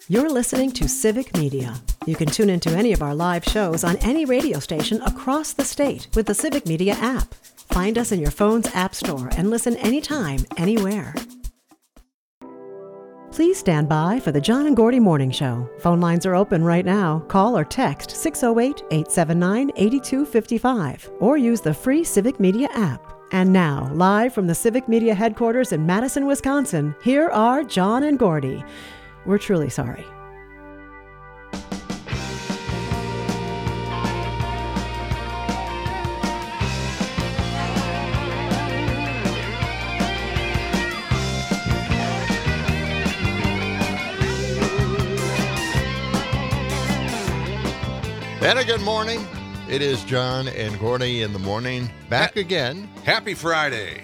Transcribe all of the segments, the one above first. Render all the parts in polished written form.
You're listening to Civic Media. You can tune into any of our live shows on any radio station across the state with the Civic Media app. Find us in your phone's app store and listen anytime, anywhere. Please stand by for the John and Gordy Morning Show. Phone lines are open right now. Call or text 608-879-8255 or use the free Civic Media app. And now, live from the Civic Media headquarters in Madison, Wisconsin, here are John and Gordy. We're truly sorry. And a good morning. It is John and Gordy in the morning. Back again. Happy Friday.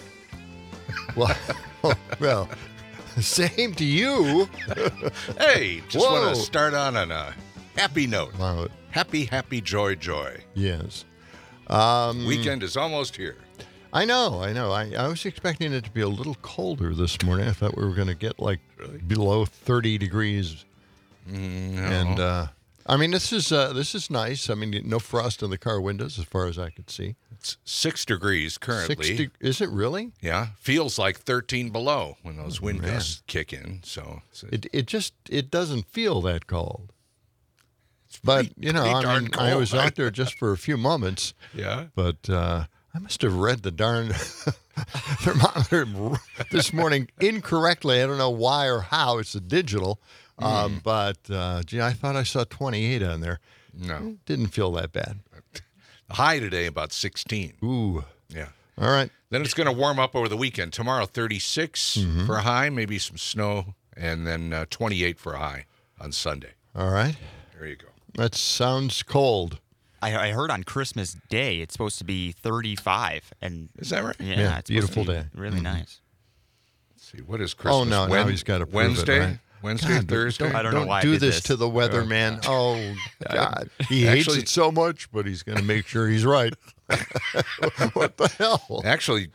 Well, same to you. Hey, just Whoa. want to start on a happy note. Wow. Happy, joy. Yes. Weekend is almost here. I know. I was expecting it to be a little colder this morning. I thought we were going to get like below 30 degrees. No. And I mean, this is nice. I mean, no frost in the car windows as far as I could see. It's 6 degrees currently. Is it really? Yeah. Feels like 13 below when those wind gusts kick in. So It doesn't feel that cold. pretty- But, pretty darn I was cold. out there just for a few moments. Yeah. But I must have read the darn thermometer this morning incorrectly. I don't know why or how. It's a digital. But, I thought I saw 28 on there. No. Didn't feel that bad. High today, about 16. Ooh. Yeah. All right. Then it's going to warm up over the weekend. Tomorrow, 36 for a high, maybe some snow, and then 28 for a high on Sunday. All right. There you go. That sounds cold. I heard on Christmas Day it's supposed to be 35, and Is that right? Yeah, it's beautiful supposed to be day. really nice. Let's see, what is Christmas? Oh, no, now he's got to prove Wednesday? it, right? Wednesday, God, Thursday? I don't know why I do did this this. to the weatherman. Oh, God. He hates Actually- it so much, but he's going to make sure he's right. What the hell? Actually,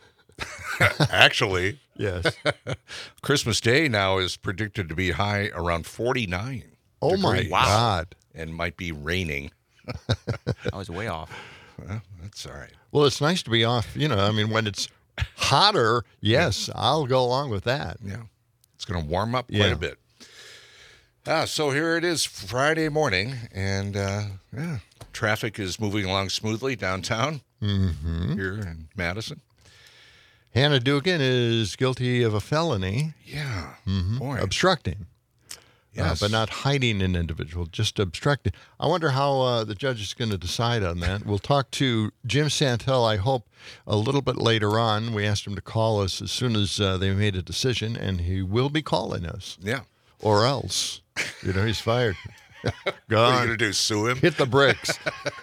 Yes. Christmas Day now is predicted to be high around 49 Oh, my degrees God. and might be raining. I was way off. Well, that's all right. Well, it's nice to be off. When it's hotter, yes, I'll go along with that. Yeah. It's going to warm up quite Yeah. a bit. So here it is Friday morning, and traffic is moving along smoothly downtown here in Madison. Hannah Dugan is guilty of a felony, Yeah. Boy. obstructing. Yes. But not hiding an individual, just obstructing. I wonder how the judge is going to decide on that. We'll talk to Jim Santel, I hope, a little bit later on. We asked him to call us as soon as they made a decision, and he will be calling us. Yeah. Or else, he's fired. What are you Gone. going to do, sue him? Hit the bricks.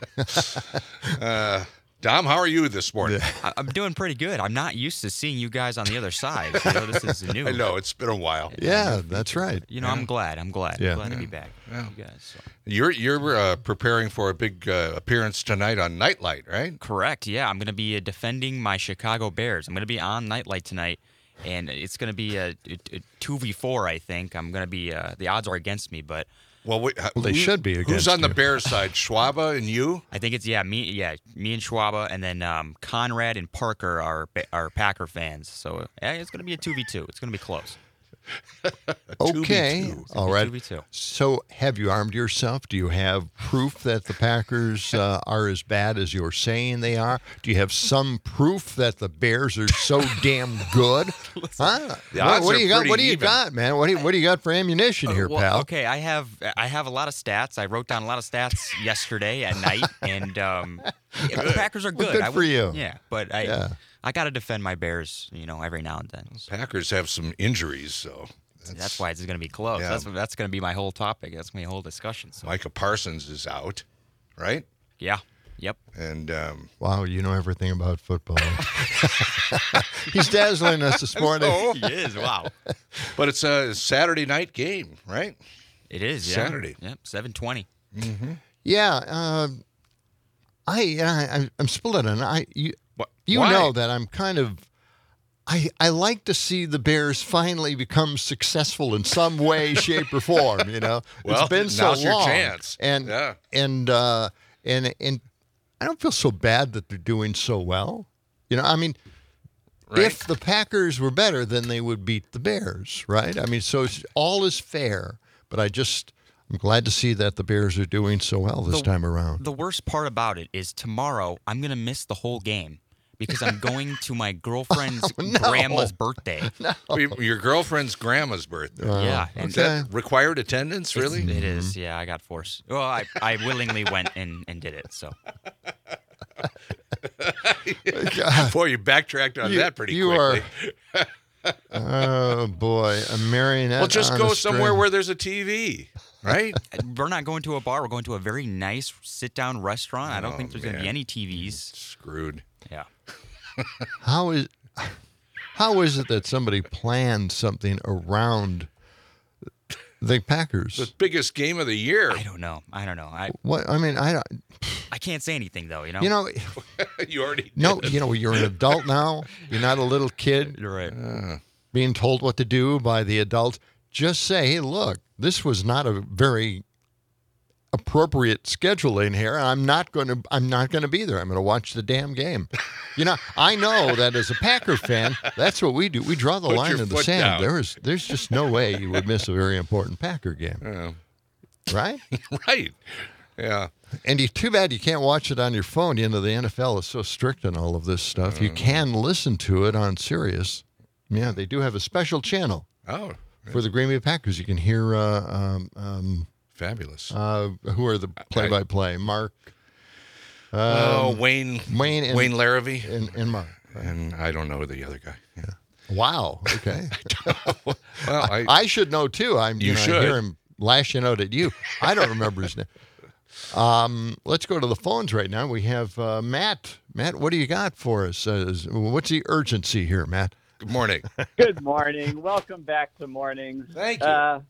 Dom, how are you this morning? I'm doing pretty good. I'm not used to seeing you guys on the other side. This is new. I know, it's been a while. Yeah, that's right. I'm glad. I'm glad. Yeah. I'm glad to be back with you guys. So. You're preparing for a big appearance tonight on Nightlight, right? Correct. Yeah, I'm going to be defending my Chicago Bears. I'm going to be on Nightlight tonight, and it's going to be a 2v4, I think. I'm going to be the odds are against me, but Well, they should be Who's against on the you. Bears side, Schwaba and you? I think it's me and Schwaba, and then Conrad and Parker are Packer fans. So it's going to be a 2v2. It's going to be close. Okay. 2v2. All right. 2v2. So have you armed yourself? Do you have proof that the Packers are as bad as you're saying they are? Do you have some proof that the Bears are so damn good? Huh? The odds What are do you got? pretty What do you even. got, man? What do you got for ammunition here, Well, pal? okay, I have a lot of stats. I wrote down a lot of stats yesterday at night, and the Packers are good. Well, good for you. Yeah, but I got to defend my Bears, every now and then. So Packers have some injuries, so that's why it's going to be close. Yeah. That's going to be my whole topic. That's my whole discussion. So Micah Parsons is out, right? yeah, yep. And Wow, you know everything about football. He's dazzling us this morning. He is. Wow. but it's a Saturday night game, right? It is. Yeah. Saturday. Yep. 7:20. Yeah, I'm split on. You Why? know that I'm kind of. I like to see the Bears finally become successful in some way, shape, or form. Well, it's been so now's long, your chance. and I don't feel so bad that they're doing so well. I mean, Right. if the Packers were better, then they would beat the Bears, right? I mean, so all is fair. But I'm glad to see that the Bears are doing so well this time around. The worst part about it is tomorrow I'm going to miss the whole game because I'm going to my girlfriend's grandma's birthday. Your girlfriend's grandma's birthday. Yeah. Is that required attendance, really? It is. Yeah, I got forced. Well, I willingly went and did it. So. Boy, you backtracked on that pretty you quickly. Oh, boy. A marionette. Well, just on go a somewhere string. where there's a TV, right? We're not going to a bar. We're going to a very nice sit-down restaurant. I don't think there's going to be any TVs. Screwed. Yeah. How is it that somebody planned something around the Packers? The biggest game of the year. I don't know. I can't say anything though. You already no, did. You're an adult now. You're not a little kid. You're right. Being told what to do by the adults. Just say, hey, look, this was not a very appropriate scheduling here. I'm not going to be there. I'm going to watch the damn game. I know that as a Packer fan, that's what we do. We draw the Put line your in the foot sand. down. There's just no way you would miss a very important Packer game. Right? Right. Yeah. And too bad you can't watch it on your phone. The NFL is so strict on all of this stuff. You can listen to it on Sirius. Yeah, they do have a special channel for the Green Bay Packers. You can hear Fabulous. who are the play-by-play? Mark. Wayne Larrivee. And Mark. And I don't know the other guy. Yeah. Wow. Okay. Well, I should know too. I should. hear him lashing out at you. I don't remember his name. Let's go to the phones right now. We have Matt. Matt, what do you got for us? What's the urgency here, Matt? Good morning. Good morning. Welcome back to Mornings. Thank you.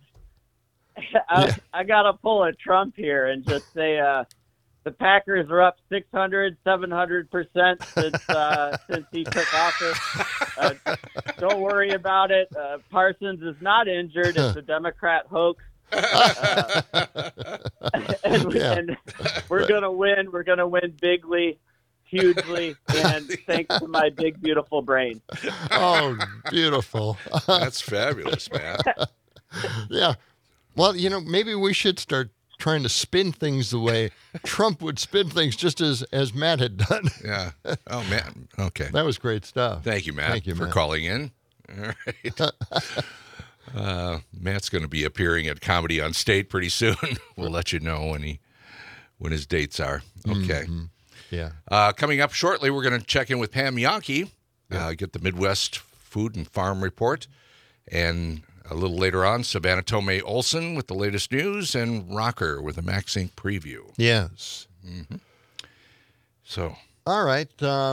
I got to pull a Trump here and just say the Packers are up 600, 700% since he took office. Don't worry about it. Parsons is not injured. It's a Democrat hoax. And we're going to win. We're going to win bigly, hugely, and thanks to my big, beautiful brain. Oh, beautiful. That's fabulous, man. Yeah. Well, maybe we should start trying to spin things the way Trump would spin things, just as Matt had done. Yeah. Oh, man. Okay. That was great stuff. Thank you, Matt, for Matt. calling in. All right. Matt's going to be appearing at Comedy on State pretty soon. We'll let you know when his dates are. Okay. Mm-hmm. Yeah. Coming up shortly, we're going to check in with Pam Yonke, get the Midwest Food and Farm Report, and a little later on, Savannah Tomei Olson with the latest news, and Rocker with a MaxInc preview. Yes. Mm-hmm. So. All right.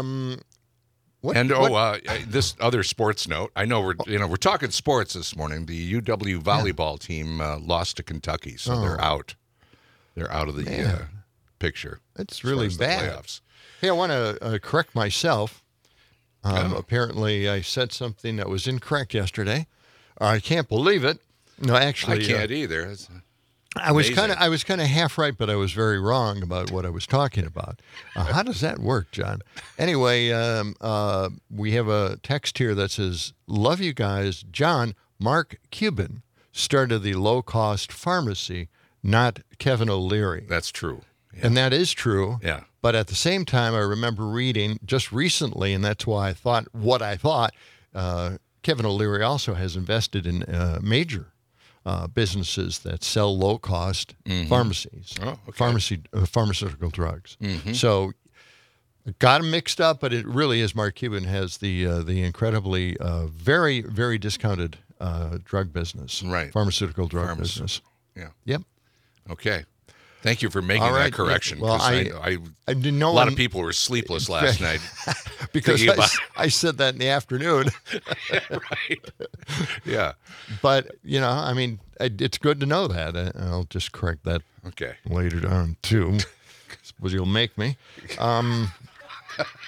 This other sports note. I know we're talking sports this morning. The UW volleyball team lost to Kentucky, so they're out. They're out of the picture. It's really bad. Playoffs. Hey, I want to correct myself. Apparently, I said something that was incorrect yesterday. I can't believe it. No, actually, I can't either. It's I was kind of half right, but I was very wrong about what I was talking about. How does that work, John? Anyway, we have a text here that says, "Love you guys, John. Mark Cuban started the low-cost pharmacy, not Kevin O'Leary." That's true. Yeah. And that is true. Yeah. But at the same time, I remember reading just recently, and that's why I thought what I thought. Kevin O'Leary also has invested in major businesses that sell low-cost pharmacies, pharmaceutical drugs. Mm-hmm. So got them mixed up, but it really is Mark Cuban has the incredibly very, very discounted drug business, right? Pharmaceutical drug business. Yeah. Yep. Okay. Thank you for making that correction. Well, I didn't know a lot of people were sleepless last night because I said that in the afternoon. Right. Yeah. But it's good to know that. I'll just correct that. Okay. Later on too, because you'll make me.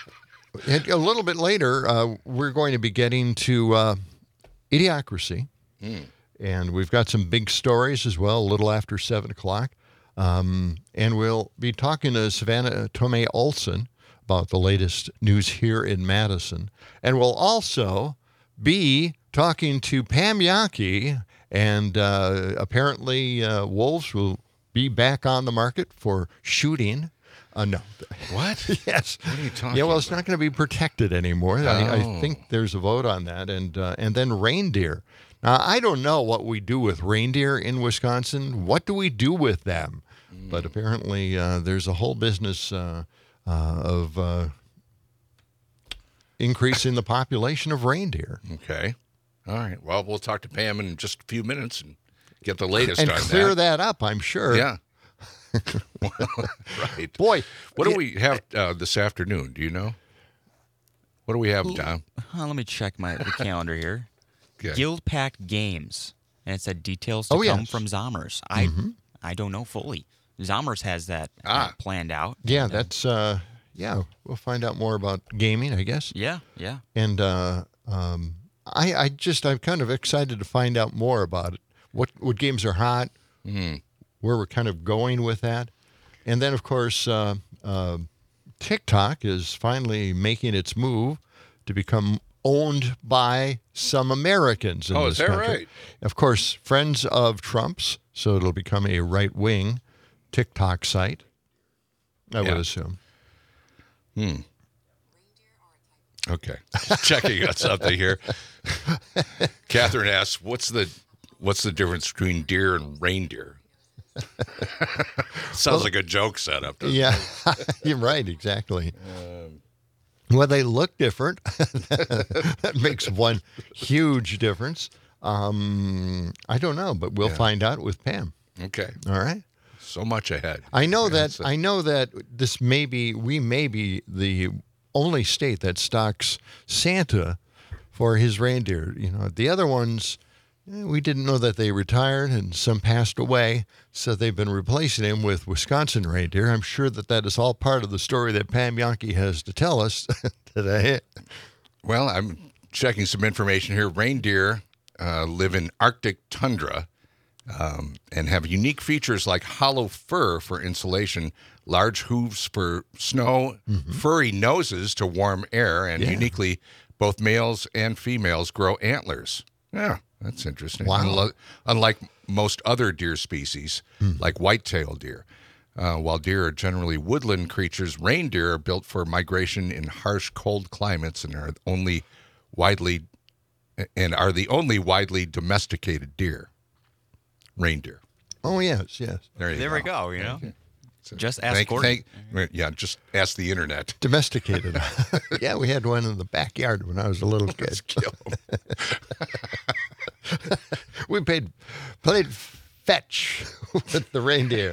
And a little bit later, we're going to be getting to Idiocracy. And we've got some big stories as well, a little after 7 o'clock. And we'll be talking to Savannah Tomei Olson about the latest news here in Madison. And we'll also be talking to Pam Jahnke, and apparently wolves will be back on the market for shooting. No. What? Yes. What are you talking Yeah, well, it's not going to be protected anymore. I Oh. think there's a vote on that. And then reindeer. Now, I don't know what we do with reindeer in Wisconsin. What do we do with them? But apparently there's a whole business of increasing the population of reindeer. Okay. All right. Well, we'll talk to Pam in just a few minutes and get the latest And on clear that up, I'm sure. Yeah. Well, right. Boy, What do we have this afternoon? Do you know? What do we have, Tom? Let me check the calendar here. Okay. Guild Pack Games, and it said details to Oh, come yes. from Zommers. I don't know fully. Zommers has that planned out. Yeah, that's we'll find out more about gaming, I guess. Yeah. And I'm kind of excited to find out more about it. What games are hot, where we're kind of going with that. And then, of course, TikTok is finally making its move to become owned by some Americans in Oh, this is that country. right? Of course, friends of Trump's, so it'll become a right-wing TikTok site, I would assume. Okay. Checking on something here. Catherine asks, "What's the difference between deer and reindeer?" Sounds like a joke setup. doesn't it? Yeah, you're right, exactly. Well, they look different. That makes one huge difference. I don't know, but we'll find out with Pam. Okay. All right. So much ahead. I know That's that. I know that we may be the only state that stocks Santa for his reindeer. You know, the other ones, we didn't know that they retired and some passed away, so they've been replacing him with Wisconsin reindeer. I'm sure that is all part of the story that Pam Jahnke has to tell us today. Well, I'm checking some information here. Reindeer live in Arctic tundra and have unique features like hollow fur for insulation, large hooves for snow, furry noses to warm air, and uniquely, both males and females grow antlers. Yeah, that's interesting. Wow. Unlike most other deer species, like white-tailed deer. While deer are generally woodland creatures, reindeer are built for migration in harsh, cold climates and are the only widely domesticated deer. Reindeer. Oh, yes. There you There go. we go. You know, just ask Thank, Gordon. just ask the internet. Domesticated. Yeah, we had one in the backyard when I was a little kid. Kill 'em. We played fetch with the reindeer.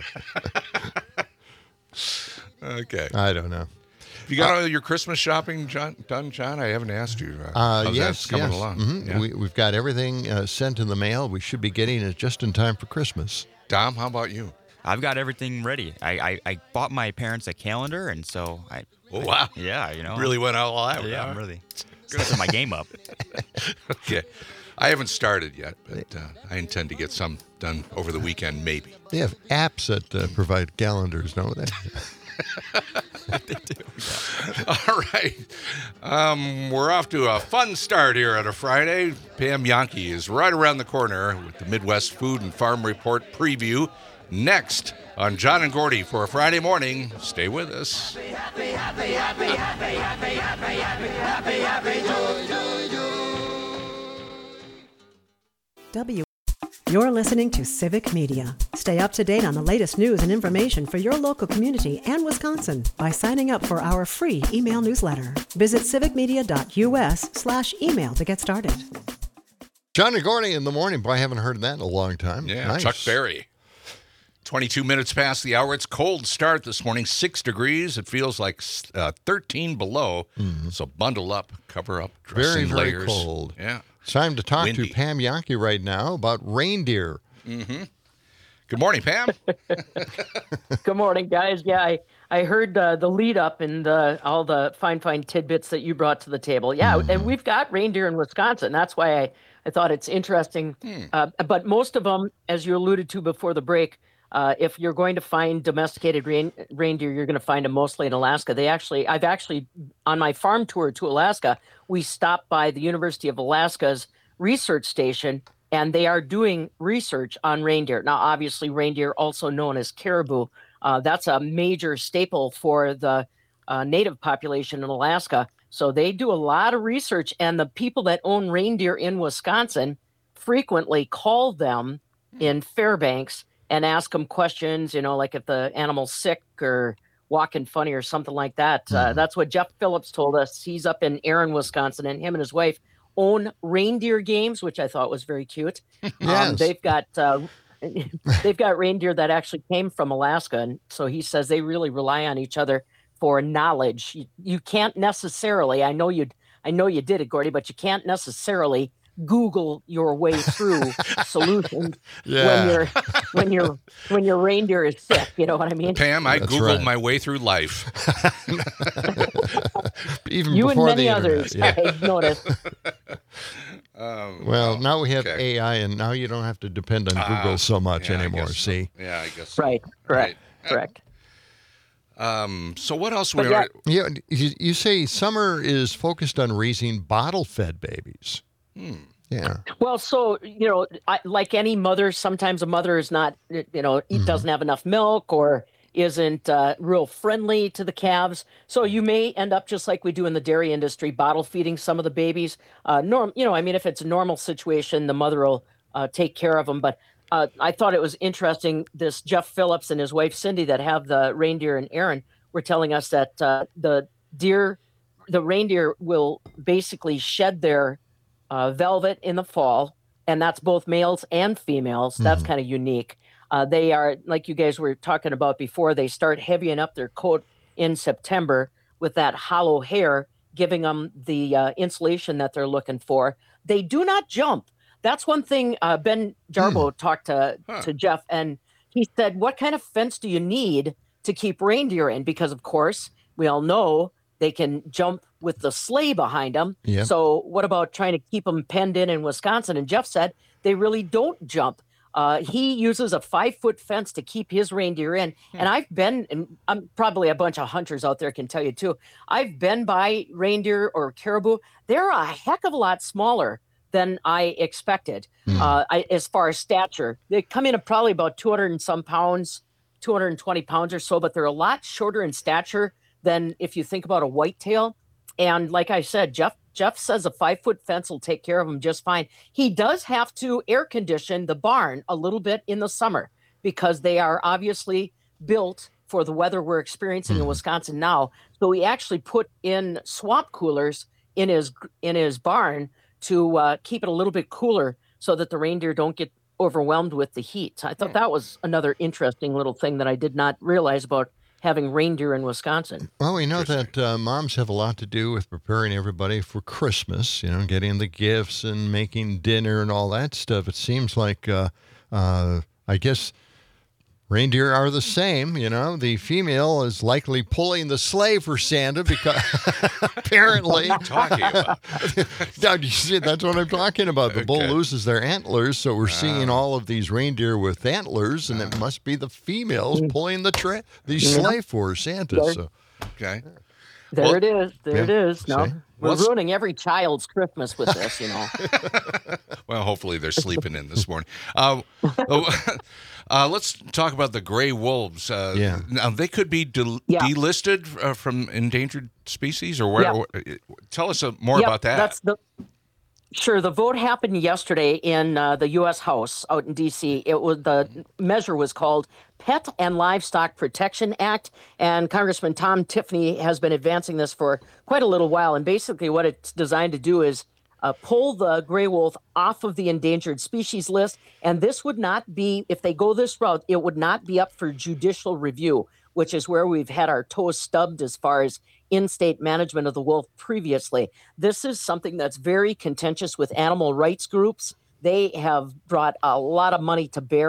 Okay. I don't know. You got all your Christmas shopping done, John? I haven't asked you. How's Yes, that coming yes. along? Mhm. Yeah. We've got everything sent in the mail. We should be getting it just in time for Christmas. Dom, how about you? I've got everything ready. I bought my parents a calendar, and so Oh, wow. yeah, you know, Really went all out. yeah, huh? I'm really stepping my game up. Okay. I haven't started yet, but I intend to get some done over the weekend, maybe. They have apps that provide calendars, don't they? All right. We're off to a fun start here on a Friday. Pam Jahnke is right around the corner with the Midwest Food and Farm Report preview next on John and Gordy for a Friday morning. Stay with us. You're listening to Civic Media. Stay up to date on the latest news and information for your local community and Wisconsin by signing up for our free email newsletter. Visit civicmedia.us/email to get started. John and Gordy in the morning. Boy, I haven't heard that in a long time. Yeah, Nice. Chuck Berry. 22 minutes past the hour. It's cold start this morning, 6 degrees. It feels like 13 below. So bundle up, cover up, dress Very, in very layers. cold. Yeah. It's time to talk Windy. to Pam Jahnke right now about reindeer. Good morning, Pam. Good morning, guys. Yeah, I heard the lead up and all the fine tidbits that you brought to the table. Yeah, and we've got reindeer in Wisconsin. That's why I thought it's interesting. But most of them, as you alluded to before the break, if you're going to find domesticated reindeer, you're going to find them mostly in Alaska. I've actually, on my farm tour to Alaska, we stopped by the University of Alaska's research station, and they are doing research on reindeer. Now, obviously, reindeer, also known as caribou, that's a major staple for the native population in Alaska. So they do a lot of research, and the people that own reindeer in Wisconsin frequently call them in Fairbanks and ask them questions, like if the animal's sick or walking funny or something like that. That's what Jeff Phillips told us. He's up in Erin, Wisconsin, and him and his wife own reindeer games, which I thought was very cute. Yes. They've got reindeer that actually came from Alaska, and so he says they really rely on each other for knowledge. You can't necessarily, I know you did it, Gordy, but you can't necessarily Google your way through solutions when your reindeer is sick. You know what I mean? Pam, I That's Googled right. my way through life. Even You and before many the others, internet. Yeah. I've noticed. Well, now we have AI, and now you don't have to depend on Google so much Yeah, I anymore. guess so. See? Yeah, I guess so. Right, correct, correct. So what else But we yeah, are? Yeah, you say summer is focused on raising bottle-fed babies. Yeah. Well, so, like any mother, sometimes a mother is not, doesn't have enough milk or isn't real friendly to the calves. So you may end up just like we do in the dairy industry, bottle feeding some of the babies. If it's a normal situation, the mother will take care of them. But I thought it was interesting. This Jeff Phillips and his wife, Cindy, that have the reindeer in Erin, were telling us that the reindeer will basically shed their velvet in the fall, and that's both males and females. That's kind of unique. They are, like you guys were talking about before, they start heavying up their coat in September with that hollow hair, giving them the insulation that they're looking for. They do not jump. That's one thing Ben Jarbo talked to Jeff, and he said, what kind of fence do you need to keep reindeer in? Because, of course, we all know they can jump with the sleigh behind them. Yep. So what about trying to keep them penned in Wisconsin? And Jeff said they really don't jump. He uses a 5-foot fence to keep his reindeer in. And I've been, and I'm probably a bunch of hunters out there can tell you too, I've been by reindeer or caribou. They're a heck of a lot smaller than I expected. As far as stature, they come in at probably about 200 and some pounds, 220 pounds or so, but they're a lot shorter in stature than if you think about a whitetail. And like I said, Jeff says a 5-foot fence will take care of them just fine. He does have to air condition the barn a little bit in the summer because they are obviously built for the weather we're experiencing in Wisconsin now. So he actually put in swamp coolers in his barn to keep it a little bit cooler so that the reindeer don't get overwhelmed with the heat. I thought that was another interesting little thing that I did not realize about having reindeer in Wisconsin. Well, we know that moms have a lot to do with preparing everybody for Christmas, getting the gifts and making dinner and all that stuff. It seems like, I guess, reindeer are the same. The female is likely pulling the sleigh for Santa because apparently. What are you talking about? You see, that's what I'm talking about. The bull loses their antlers, so we're seeing all of these reindeer with antlers, and it must be the females pulling the sleigh for Santa. So. Okay. It is. It is. No, See? we're ruining every child's Christmas with this, Well, hopefully they're sleeping in this morning. Let's talk about the gray wolves. Now, they could be delisted from endangered species, or where? Tell us more about that. Sure. The vote happened yesterday in the U.S. House out in D.C. The measure was called Pet and Livestock Protection Act, and Congressman Tom Tiffany has been advancing this for quite a little while. And basically, what it's designed to do is pull the gray wolf off of the endangered species list. And this would not be, if they go this route, it would not be up for judicial review, which is where we've had our toes stubbed as far as in-state management of the wolf previously. This is something that's very contentious with animal rights groups. They have brought a lot of money to bear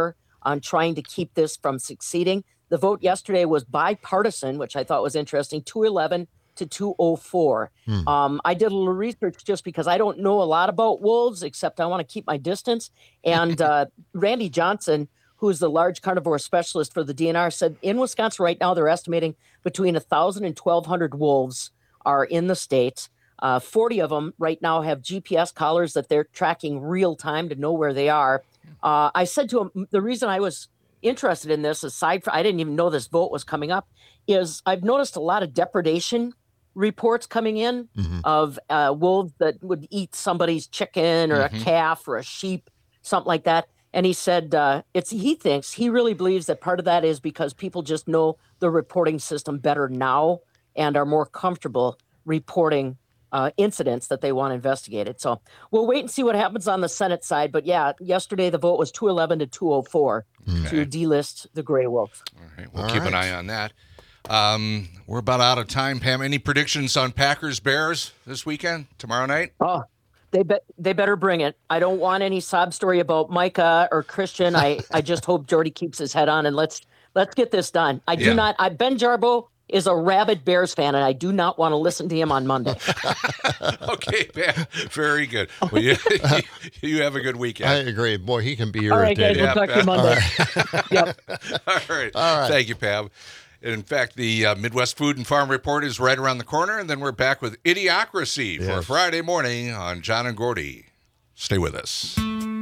on trying to keep this from succeeding. The vote yesterday was bipartisan, which I thought was interesting, 211 to 204. I did a little research just because I don't know a lot about wolves, except I want to keep my distance. And Randy Johnson, who's the large carnivore specialist for the DNR, said in Wisconsin right now, they're estimating between 1,000 and 1,200 wolves are in the state. 40 of them right now have GPS collars that they're tracking real time to know where they are. I said to him, the reason I was interested in this, aside from I didn't even know this vote was coming up, is I've noticed a lot of depredation reports coming in of wolves that would eat somebody's chicken or a calf or a sheep, something like that. And he said he really believes that part of that is because people just know the reporting system better now and are more comfortable reporting incidents that they want investigated. So we'll wait and see what happens on the Senate side. But yeah, yesterday the vote was 211 to 204 to delist the gray wolf. All right, we'll keep an eye on that. We're about out of time, Pam. Any predictions on Packers-Bears this weekend, tomorrow night? Oh, they better bring it. I don't want any sob story about Micah or Christian. I just hope Jordy keeps his head on and let's get this done. Ben Jarbo is a rabid Bears fan, and I do not want to listen to him on Monday. Okay, Pam. Very good. Well, you have a good weekend. I agree. Boy, he can be All right, irritating. guys, we'll talk to you Monday. Yep. All right. Thank you, Pam. In fact, the Midwest Food and Farm Report is right around the corner, and then we're back with Idiocracy for Friday morning on John and Gordy. Stay with us.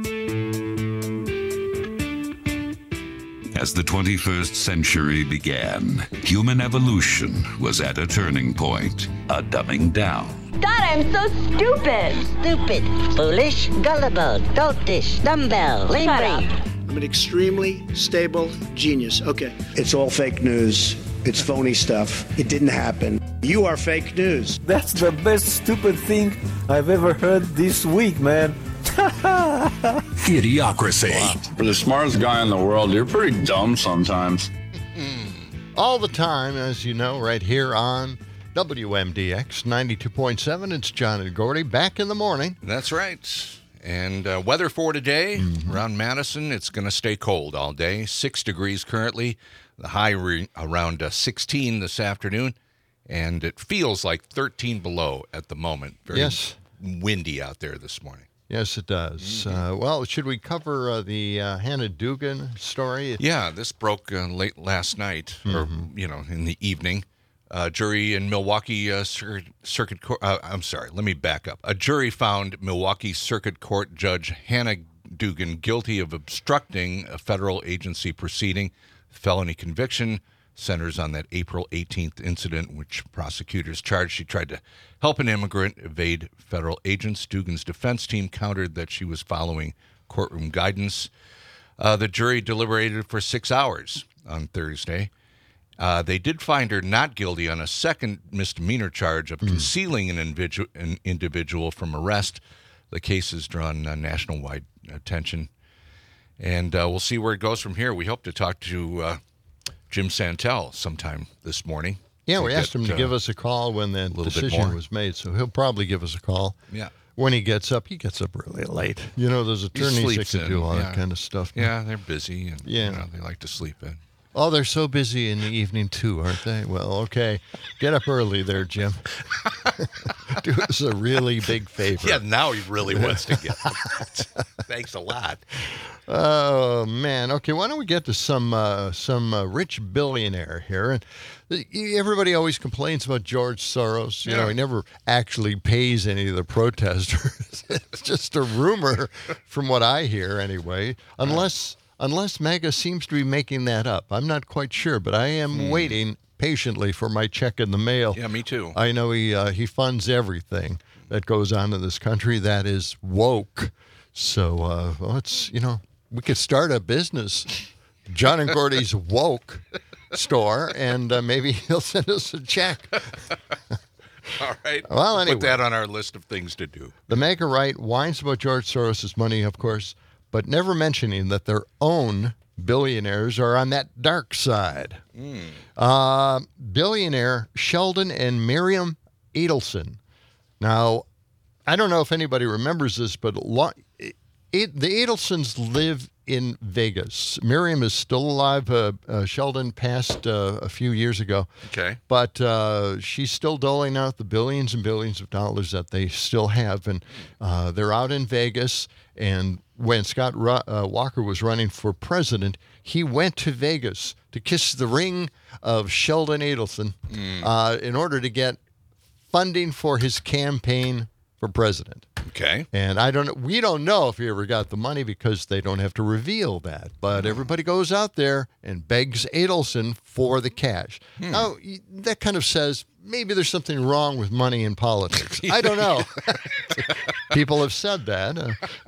As the 21st century began, human evolution was at a turning point, a dumbing down. Dad, I'm so stupid. Stupid, foolish, gullible, doltish, dumbbell, lame brain. I'm an extremely stable genius. Okay. It's all fake news. It's phony stuff. It didn't happen. You are fake news. That's the best stupid thing I've ever heard this week, man. Idiocracy. Wow. For the smartest guy in the world, you're pretty dumb sometimes. All the time, as you know, right here on WMDX 92.7. It's John and Gordy back in the morning. That's right. And weather for today around Madison, it's going to stay cold all day. 6 degrees currently. The high around 16 this afternoon. And it feels like 13 below at the moment. Very windy out there this morning. Yes, it does. Well, should we cover the Hannah Dugan story? Yeah, this broke late last night, or in the evening. Jury in Milwaukee Circuit Court. I'm sorry, let me back up. A jury found Milwaukee Circuit Court Judge Hannah Dugan guilty of obstructing a federal agency proceeding. Felony conviction centers on that April 18th incident, which prosecutors charged she tried to help an immigrant evade federal agents. Dugan's defense team countered that she was following courtroom guidance. The jury deliberated for 6 hours on Thursday. They did find her not guilty on a second misdemeanor charge of concealing an individual from arrest. The case has drawn nationwide attention. And we'll see where it goes from here. We hope to talk to Jim Santel sometime this morning. Yeah, we asked him to give us a call when that decision was made, so he'll probably give us a call. Yeah. When he gets up really late. You know, there's attorneys that can do all that kind of stuff. Yeah, they're busy, and they like to sleep in. Oh, they're so busy in the evening, too, aren't they? Well, okay. Get up early there, Jim. Do us a really big favor. Yeah, now he really wants to get up. Thanks a lot. Oh, man. Okay, why don't we get to some rich billionaire here? And everybody always complains about George Soros. You know, he never actually pays any of the protesters. It's just a rumor from what I hear anyway, unless MAGA seems to be making that up. I'm not quite sure, but I am waiting patiently for my check in the mail. Yeah, me too. I know he funds everything that goes on in this country that is woke. So we could start a business, John and Gordy's woke store, and maybe he'll send us a check. All right. Well, anyway, put that on our list of things to do. The MAGA right whines about George Soros' money, of course, but never mentioning that their own billionaires are on that dark side. Billionaire Sheldon and Miriam Adelson. Now, I don't know if anybody remembers this, but the Adelsons live in Vegas. Miriam is still alive. Sheldon passed a few years ago. Okay. But she's still doling out the billions and billions of dollars that they still have. And they're out in Vegas. And when Scott Walker was running for president, he went to Vegas to kiss the ring of Sheldon Adelson in order to get funding for his campaign for president. Okay. And we don't know if he ever got the money because they don't have to reveal that. But everybody goes out there and begs Adelson for the cash. Now, that kind of says maybe there's something wrong with money in politics. I don't know. People have said that.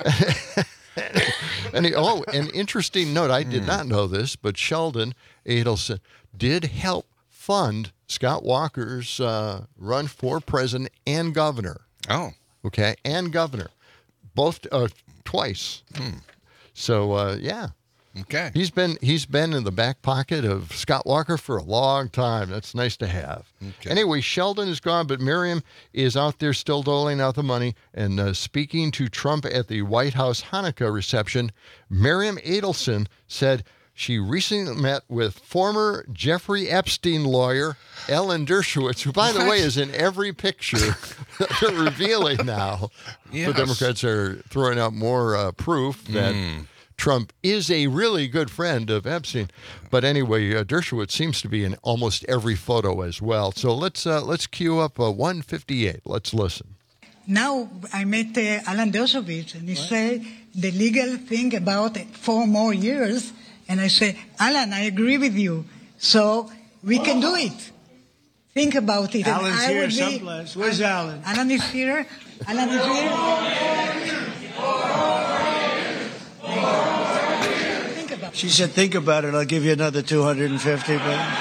An interesting note. I did not know this, but Sheldon Adelson did help fund Scott Walker's run for president and governor. Oh. Okay, and governor. Both twice. So, yeah. Okay. He's been in the back pocket of Scott Walker for a long time. That's nice to have. Okay. Anyway, Sheldon is gone, but Miriam is out there still doling out the money. And speaking to Trump at the White House Hanukkah reception, Miriam Adelson said she recently met with former Jeffrey Epstein lawyer Ellen Dershowitz, who, by the way, is in every picture that they're revealing now. Yes. The Democrats are throwing out more proof that Trump is a really good friend of Epstein. But anyway, Dershowitz seems to be in almost every photo as well. So let's cue up 158. Let's listen. Now I met Alan Dershowitz, and he said the legal thing about 4 more years. And I say, Alan, I agree with you. So we can do it. Think about it. Alan's here someplace. Where's Alan? Alan is here. Alan is here. Think about it. She said, think about it. I'll give you another 250.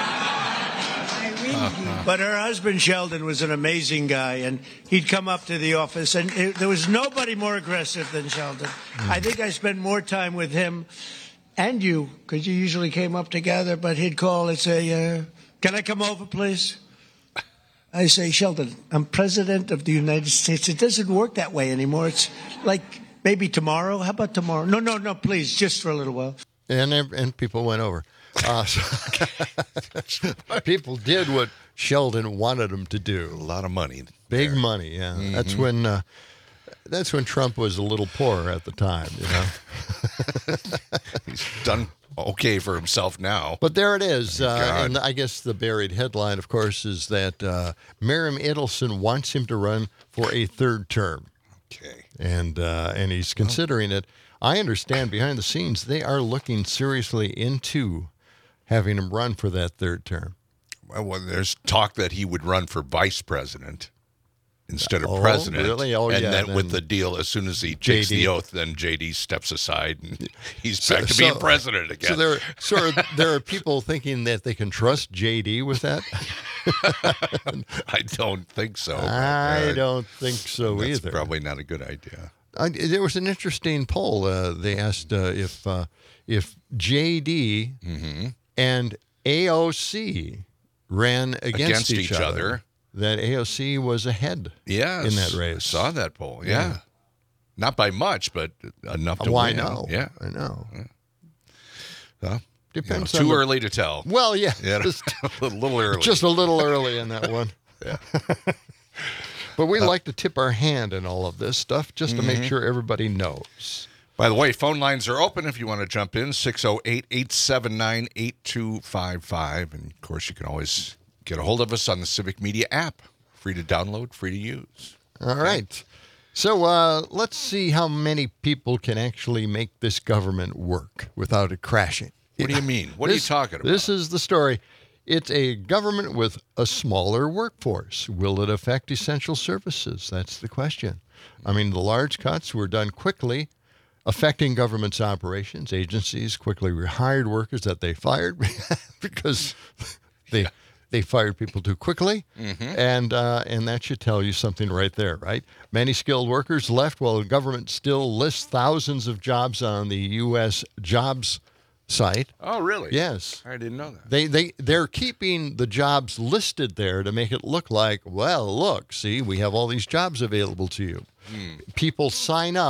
But her husband, Sheldon, was an amazing guy. And he'd come up to the office. And there was nobody more aggressive than Sheldon. I think I spent more time with him and you, because you usually came up together, but he'd call and say, can I come over, please? I say, Sheldon, I'm president of the United States. It doesn't work that way anymore. It's like maybe tomorrow. How about tomorrow? No, please, just for a little while. And people went over. People did what Sheldon wanted them to do. A lot of money. Big money, yeah. Mm-hmm. That's when Trump was a little poorer at the time, you know. He's done okay for himself now. But there it is. And I guess the buried headline, of course, is that Miriam Adelson wants him to run for a third term. Okay. And he's considering it. I understand behind the scenes they are looking seriously into having him run for that third term. Well, there's talk that he would run for vice president instead of president. Really? Oh, and yeah. then with the deal, as soon as he takes the oath, then JD steps aside and he's back to being president again. So there are people thinking that they can trust JD with that? I don't think so. I don't think so either. That's probably not a good idea. There was an interesting poll. They asked if JD and AOC ran against each other, that AOC was ahead in that race. I saw that poll, yeah. Not by much, but enough to win. I know. Yeah. I know. Yeah. Well, depends too early to tell. Well, yeah. Just a little early. Just a little early in that one. Yeah. But we like to tip our hand in all of this stuff just to make sure everybody knows. By the way, phone lines are open if you want to jump in, 608-879-8255. And, of course, you can always get a hold of us on the Civic Media app. Free to download, free to use. All right. So let's see how many people can actually make this government work without it crashing. What do you mean? What are you talking about? This is the story. It's a government with a smaller workforce. Will it affect essential services? That's the question. I mean, the large cuts were done quickly, affecting government's operations. Agencies quickly rehired workers that they fired because they fired people too quickly. And that should tell you something right there, right? Many skilled workers left while the government still lists thousands of jobs on the U.S. jobs site. Oh, really? Yes. I didn't know that. They're keeping the jobs listed there to make it look like, well, look, see, we have all these jobs available to you. People sign up,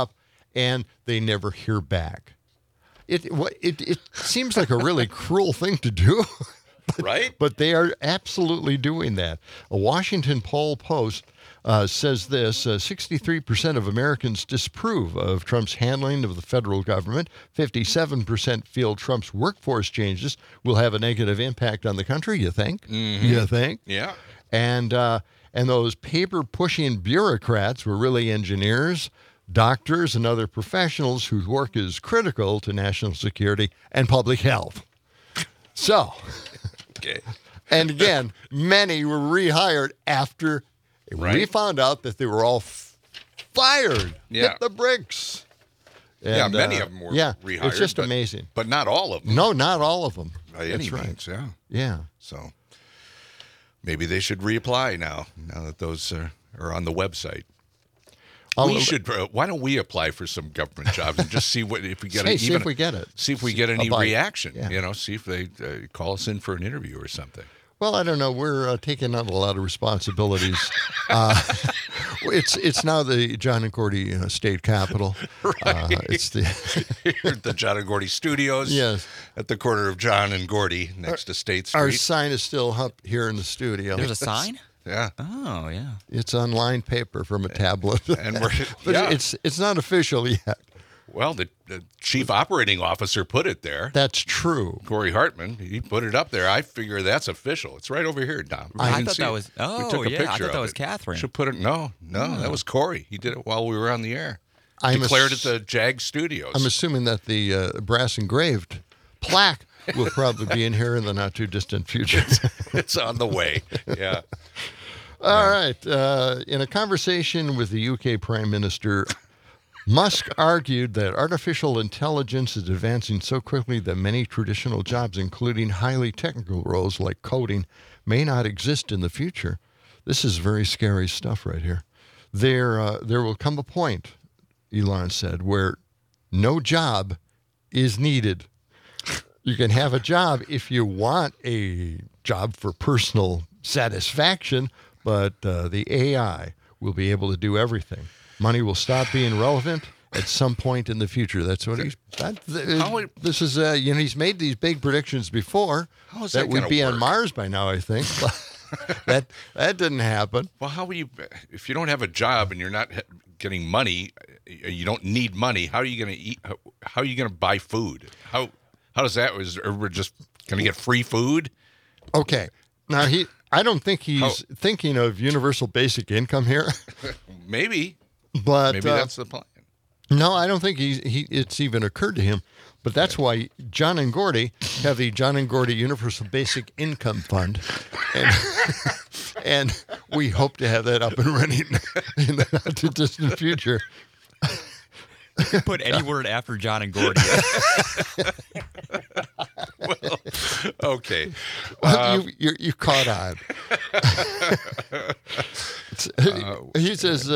and they never hear back. It seems like a really cruel thing to do. Right? But they are absolutely doing that. A Washington poll post says this, 63% of Americans disapprove of Trump's handling of the federal government. 57% feel Trump's workforce changes will have a negative impact on the country, you think? Mm-hmm. You think? Yeah. And those paper-pushing bureaucrats were really engineers, doctors, and other professionals whose work is critical to national security and public health. So... Okay. And again, many were rehired after we found out that they were all fired. Yeah. Hit the bricks. And, many of them were rehired. It's just amazing. But not all of them. No, not all of them. By any means, yeah. Yeah. So maybe they should reapply now that those are on the website. We should. Why don't we apply for some government jobs and just see if we get see if we get it. See if we get any reaction. Yeah. See if they call us in for an interview or something. Well, I don't know. We're taking on a lot of responsibilities. It's now the John and Gordy State Capitol. Right. It's the John and Gordy Studios. Yes. At the corner of John and Gordy, next to State Street. Our sign is still up here in the studio. There's a sign? Yeah. Oh, yeah. It's on lined paper from a tablet. And but it's not official yet. Well, the chief operating officer put it there. That's true. Corey Hartman, he put it up there. I figure that's official. It's right over here, Don. I thought that was. We took a picture I thought that was it. Catherine. Should put it. No, that was Corey. He did it while we were on the air. Declared at the JAG Studios. I'm assuming that the brass engraved plaque will probably be in here in the not too distant future. It's on the way. Yeah. All right. In a conversation with the UK Prime Minister, Musk argued that artificial intelligence is advancing so quickly that many traditional jobs, including highly technical roles like coding, may not exist in the future. This is very scary stuff right here. There will come a point, Elon said, where no job is needed. You can have a job if you want a job for personal satisfaction, but the AI will be able to do everything. Money will stop being relevant at some point in the future. That's what this is. He's made these big predictions before that we'd be on Mars by now, I think. that didn't happen. Well, how will you, if you don't have a job and you're not getting money, you don't need money, how are you going to eat? How are you going to buy food? How does that, is everybody just going to get free food? Okay. Now, I don't think he's thinking of universal basic income here. Maybe. But maybe that's the plan. No, I don't think it's even occurred to him. But that's why John and Gordy have the John and Gordy Universal Basic Income Fund. And we hope to have that up and running in the not too distant future. Put any word after John and Gordy. Well, okay. You caught on. He says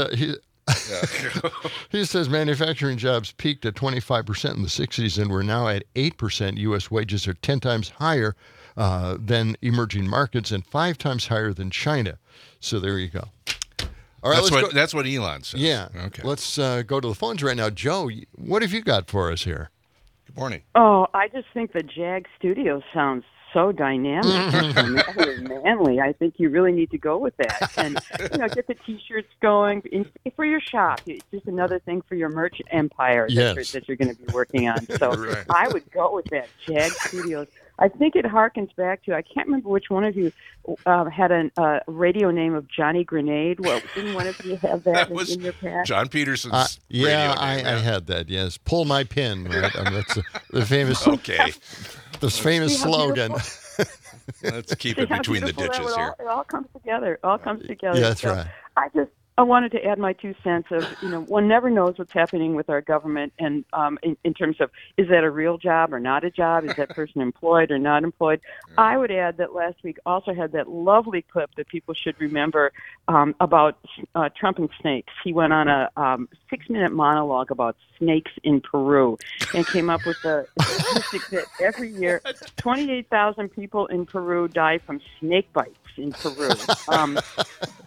he says manufacturing jobs peaked at 25% in the 60s and we're now at 8%. U.S. wages are 10 times higher than emerging markets and 5 times higher than China. So there you go. All right, that's what Elon says. Yeah. Okay. Let's go to the phones right now. Joe, what have you got for us here? Good morning. Oh, I just think the JAG Studio sounds so dynamic and manly. I think you really need to go with that. And, get the T-shirts going for your shop. It's just another thing for your merch empire that you're going to be working on. So right. I would go with that, JAG Studios. I think it harkens back to, I can't remember which one of you had a radio name of Johnny Grenade. Well, didn't one of you have that in your past? John Peterson's radio name. I had that, yes. Pull my pin, right? That's the famous, the famous slogan. Let's keep it between the ditches here. It all comes together. Yeah, that's right. I wanted to add my 2 cents of, one never knows what's happening with our government and in terms of, is that a real job or not a job? Is that person employed or not employed? I would add that last week also had that lovely clip that people should remember about Trump and snakes. He went on a 6-minute monologue about snakes in Peru and came up with the statistic that every year 28,000 people in Peru die from snake bites in Peru.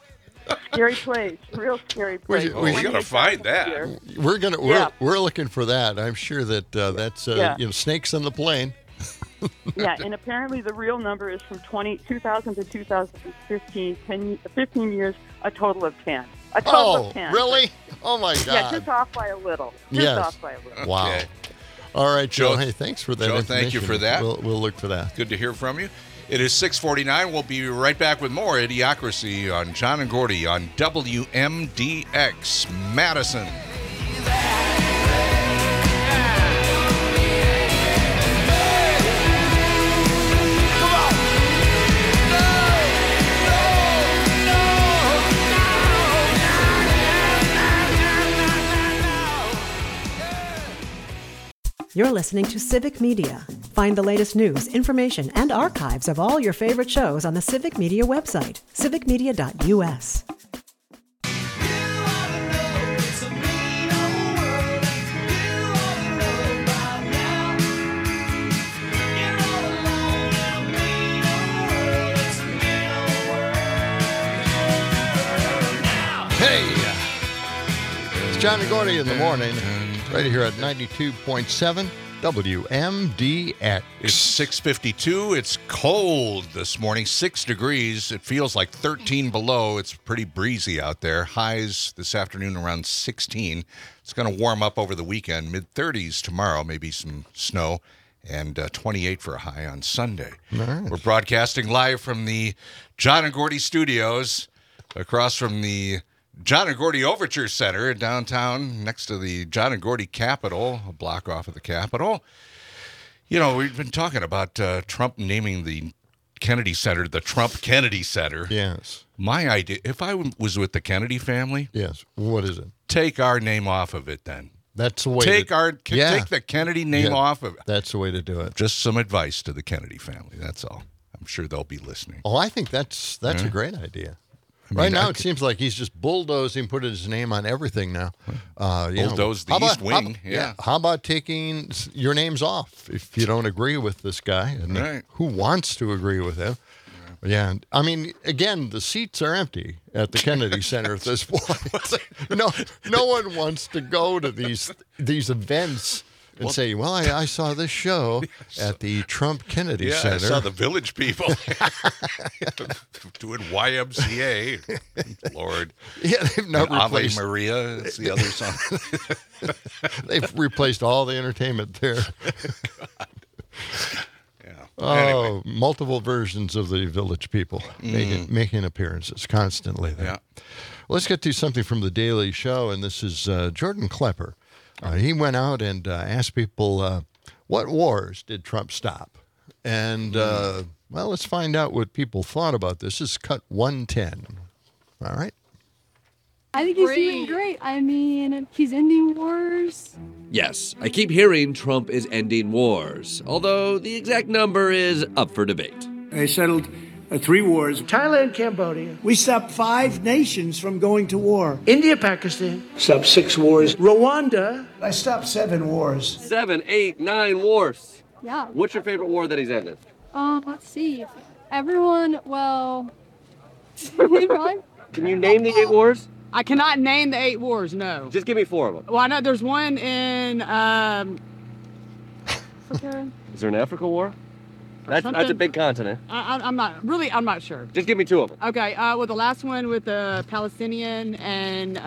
Scary place, real scary place. We gotta find that. We're looking for that. I'm sure that that's snakes on the plane. Yeah, and apparently the real number is from 2000 to 2015, 15 years, a total of 10. A total of 10. Really? Oh, my God. Yeah, just off by a little. Off by a little. Wow. Okay. All right, Joe. Hey, thanks for that Joe, information. thank you for that. We'll look for that. Good to hear from you. It is 6:49. We'll be right back with more Idiocracy on John and Gordy on WMDX Madison. You're listening to Civic Media. Find the latest news, information, and archives of all your favorite shows on the Civic Media website, civicmedia.us. Hey, it's John and Gordy in the morning, right here at 92.7 WMDX. It's 6:52. It's cold this morning, 6 degrees. It feels like 13 below. It's pretty breezy out there. Highs this afternoon around 16. It's going to warm up over the weekend, mid-30s tomorrow, maybe some snow, and 28 for a high on Sunday. Nice. We're broadcasting live from the John and Gordy studios across from the John and Gordy Overture Center in downtown, next to the John and Gordy Capitol, a block off of the Capitol. You know, we've been talking about Trump naming the Kennedy Center the Trump Kennedy Center. Yes. My idea, if I was with the Kennedy family, yes, what is it? Take our name off of it then. That's the way. Take the Kennedy name off of it. That's the way to do it. Just some advice to the Kennedy family. That's all. I'm sure they'll be listening. Oh, I think that's a great idea. Right now, it seems like he's just bulldozing, putting his name on everything now. Bulldoze the East Wing. How about taking your names off if you don't agree with this guy? And who wants to agree with him? Yeah. I mean, again, the seats are empty at the Kennedy Center at this point. No one wants to go to these events and say, well, I saw this show at the Trump Kennedy Center. I saw the Village People doing YMCA. Lord. Yeah, they've not replaced. Ave Maria is the other song. They've replaced all the entertainment there. God. Yeah. Oh, anyway. Multiple versions of the Village People making appearances constantly there. Yeah. Well, let's get to something from the Daily Show, and this is Jordan Klepper. He went out and asked people, what wars did Trump stop? And, well, let's find out what people thought about this. This is cut 110. All right. I think he's doing great. I mean, he's ending wars. Yes, I keep hearing Trump is ending wars, although the exact number is up for debate. I settled 3 wars. Thailand, Cambodia. We stopped 5 nations from going to war. India, Pakistan. Stopped 6 wars. Rwanda. I stopped 7 wars. 7, 8, 9 wars. Yeah. What's your favorite war that he's ended? Let's see. Everyone, well... Can you name the 8 wars? I cannot name the 8 wars, no. Just give me 4 of them. Well, I know there's one in, Africa. Is there an Africa war? That's a big continent. I'm not sure. Just give me 2 of them. Okay, well, the last one with the Palestinian and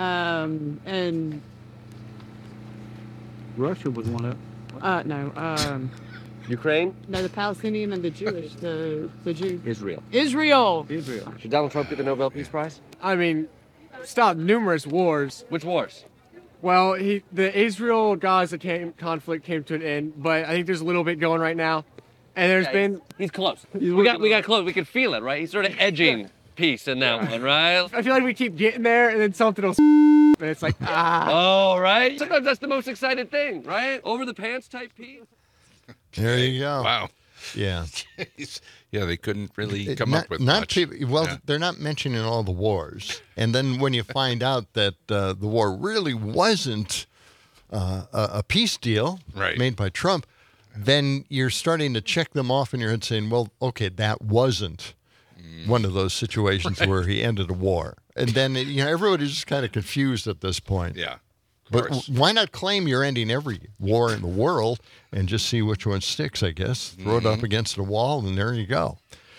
Russia was one of. No. Ukraine? No, the Palestinian and the Jewish, the Jew. Israel. Should Donald Trump get the Nobel Peace Prize? I mean, stopped numerous wars. Which wars? Well, the Israel-Gaza conflict came to an end, but I think there's a little bit going right now. And there's been... He's close. We got close. We could feel it, right? He's sort of edging peace in that one, right? I feel like we keep getting there, and then something will... And it's like, Oh, right? Sometimes that's the most exciting thing, right? Over-the-pants type peace. There you go. Wow. Yeah. Yeah, they couldn't really come up with much. They're not mentioning all the wars. And then when you find out that the war really wasn't a peace deal made by Trump, then you're starting to check them off in your head saying, well, okay, that wasn't one of those situations where he ended a war. And then, everybody's just kind of confused at this point. Yeah. But why not claim you're ending every war in the world and just see which one sticks, I guess? Throw it up against the wall, and there you go.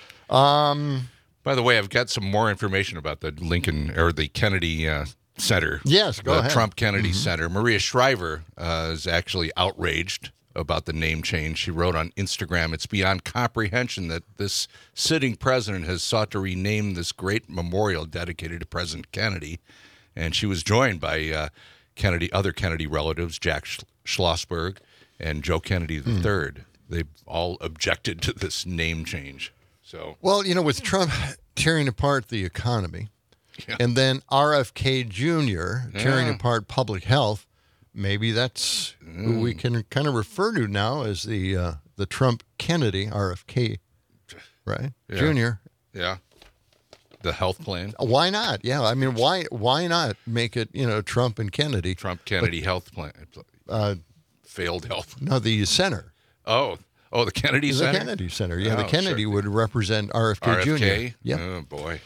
By the way, I've got some more information about the Lincoln or the Kennedy Center. Yes, go ahead. The Trump Kennedy Center. Maria Shriver is actually outraged about the name change. She wrote on Instagram, "It's beyond comprehension that this sitting president has sought to rename this great memorial dedicated to President Kennedy." And she was joined by other Kennedy relatives, Jack Schlossberg and Joe Kennedy III. They all objected to this name change. So, well, with Trump tearing apart the economy, and then RFK Jr. tearing apart public health, maybe that's who we can kind of refer to now as the Trump Kennedy RFK, right? Jr. Yeah. The health plan. Why not? Yeah, I mean, why not make it Trump and Kennedy? Trump Kennedy health plan. Failed health. No, the center. Oh, the Kennedy Center? The Kennedy Center. Yeah, the Kennedy would represent RFK Jr. Yeah. Oh, boy.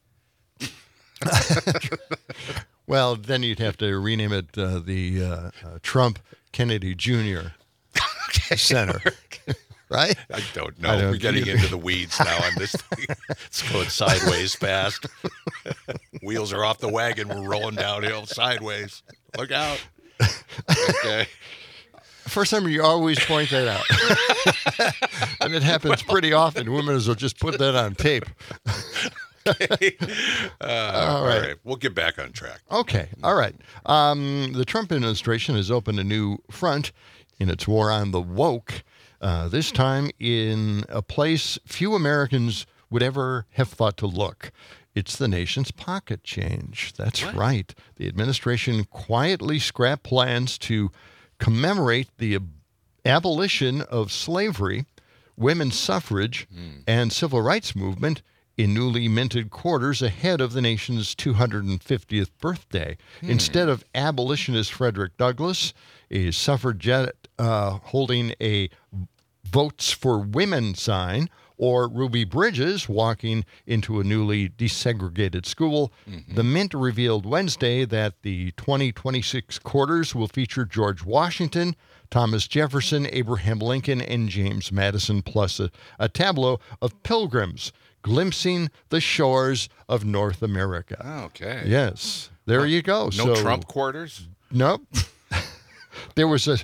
Well, then you'd have to rename it the Trump Kennedy Jr. Center. Right? I don't know. We're getting into the weeds now on this thing. It's going sideways fast. Wheels are off the wagon. We're rolling downhill sideways. Look out. Okay. First time you always point that out. And it happens pretty often. Women will just put that on tape. Okay. All right. We'll get back on track. Okay. All right. The Trump administration has opened a new front in its war on the woke, this time in a place few Americans would ever have thought to look. It's the nation's pocket change. That's right. The administration quietly scrapped plans to commemorate the abolition of slavery, women's suffrage, and civil rights movement in newly minted quarters ahead of the nation's 250th birthday. Instead of abolitionist Frederick Douglass, a suffragette holding a Votes for Women sign, or Ruby Bridges walking into a newly desegregated school, the Mint revealed Wednesday that the 2026 quarters will feature George Washington, Thomas Jefferson, Abraham Lincoln, and James Madison, plus a tableau of pilgrims glimpsing the shores of North America. Okay. Yes. There you go. No Trump quarters? Nope. There was it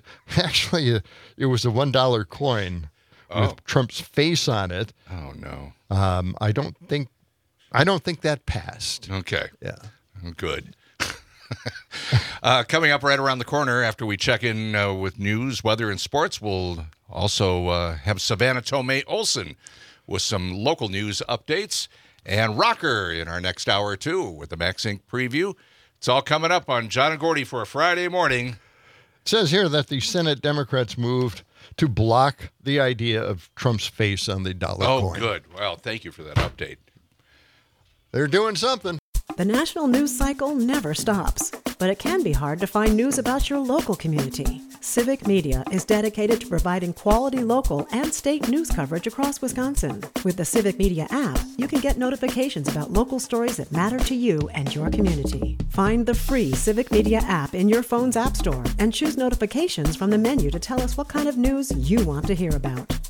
was a $1 coin with Trump's face on it. Oh no. I don't think that passed. Okay. Yeah. Good. Coming up right around the corner after we check in with news, weather, and sports, we'll also have Savannah Tomei Olson with some local news updates, and Rocker in our next hour or two with the Max Inc. preview. It's all coming up on John and Gordy for a Friday morning. It says here that the Senate Democrats moved to block the idea of Trump's face on the dollar coin. Oh, good. Well, thank you for that update. They're doing something. The national news cycle never stops, but it can be hard to find news about your local community. Civic Media is dedicated to providing quality local and state news coverage across Wisconsin. With the Civic Media app, you can get notifications about local stories that matter to you and your community. Find the free Civic Media app in your phone's app store and choose notifications from the menu to tell us what kind of news you want to hear about.